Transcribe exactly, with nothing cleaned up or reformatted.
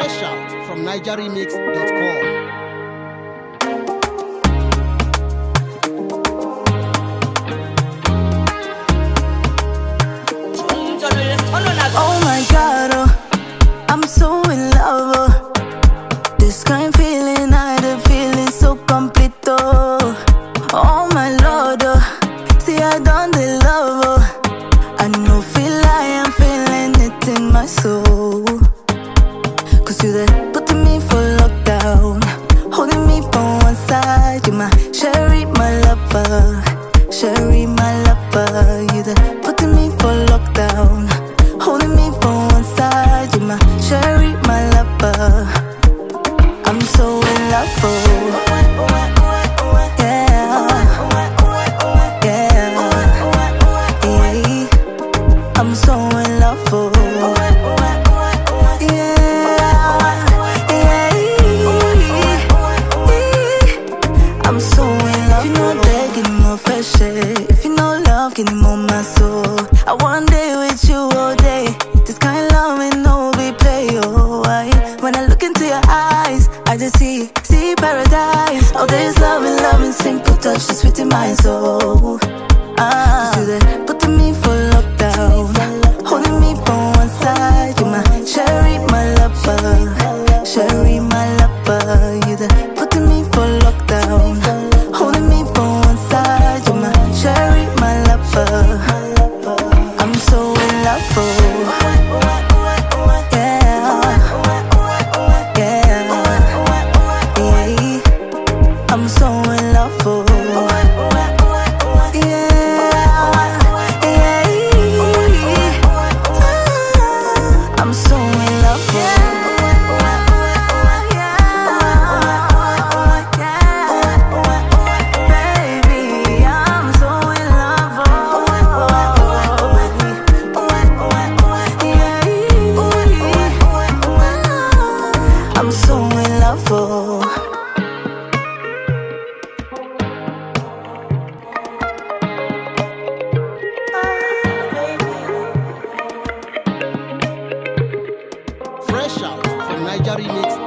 Fresh out from niger remix dot com. Oh my God, oh, I'm so in love, oh. This kind feeling, I the feeling so complete, oh. Oh my Lord, oh, see I done the love, oh. I know feel I am feeling it in my soul. Cause you there putting me for lockdown, holding me from one side. You're my cherry, my lover, cherry, my lover. You there putting me for lockdown, holding me from one side. You're my cherry, my lover. I'm so in love, oh. Yeah, yeah, yeah. I'm so in love, oh. Yeah, yeah. I'm so in love. If you know that, give me more fresh air. If you know love, give me more my soul. I one day with you all day. This kind of love ain't no be play, oh. I, when I look into your eyes, I just see, see paradise. All this love and love and simple touch, the sweet in my soul. Ah, cause you there putting me for lockdown, holding me from one side. You're my cherry, my lover, cherry, my lover. You there putting me for lockdown, holding me from one side. You're my cherry, my lover. I'm so in love, oh. I'm so in love, oh. Yeah, yeah. I'm so in love, baby. I'm so in love, yeah. I'm so in love, oh. Fresh out from niger remix